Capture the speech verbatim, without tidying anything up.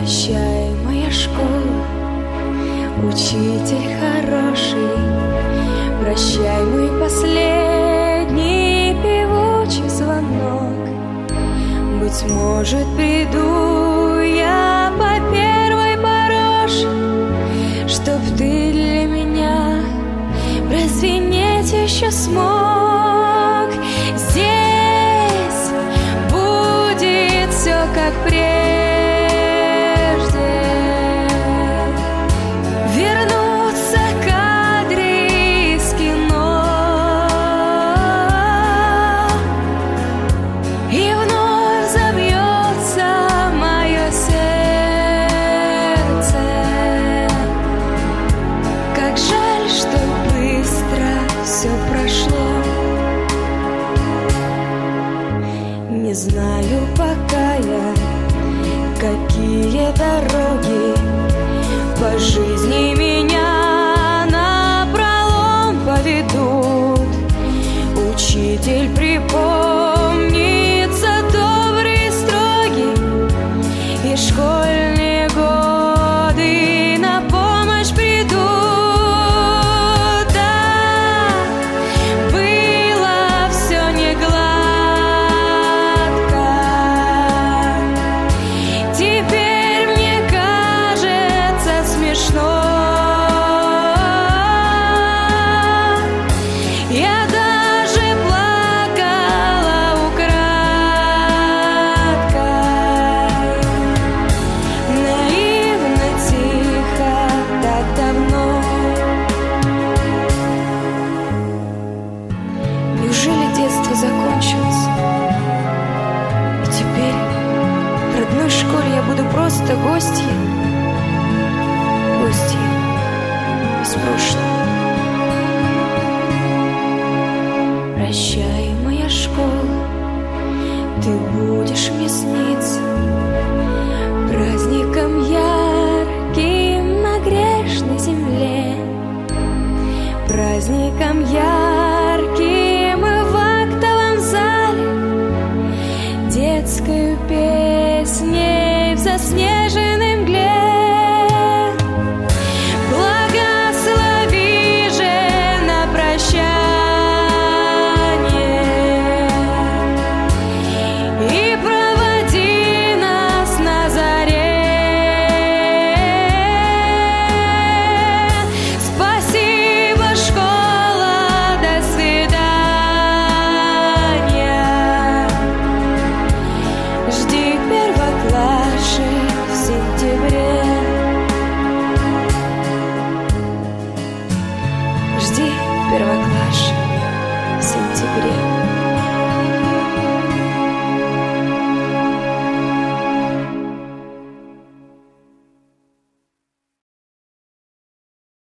Прощай, моя школа, учитель хороший. Прощай, мой последний певучий звонок. Быть может, приду я по первой пороже, чтоб ты для меня прозвенеть еще смог. Здесь будет все как прежде. Не знаю пока я, какие дороги по жизни меня напролом поведут. Учитель, припомнится добрый, строгий, и школьные годы на помощь придут. Да, было все не гладко. Я даже плакала украдкой, наивно, тихо, так давно. Неужели детство закончилось? И теперь в родной школе я буду просто гостьей, гостьей из прошлого. Прощай, моя школа, ты будешь мне сниться праздником ярким на грешной земле, праздником ярким.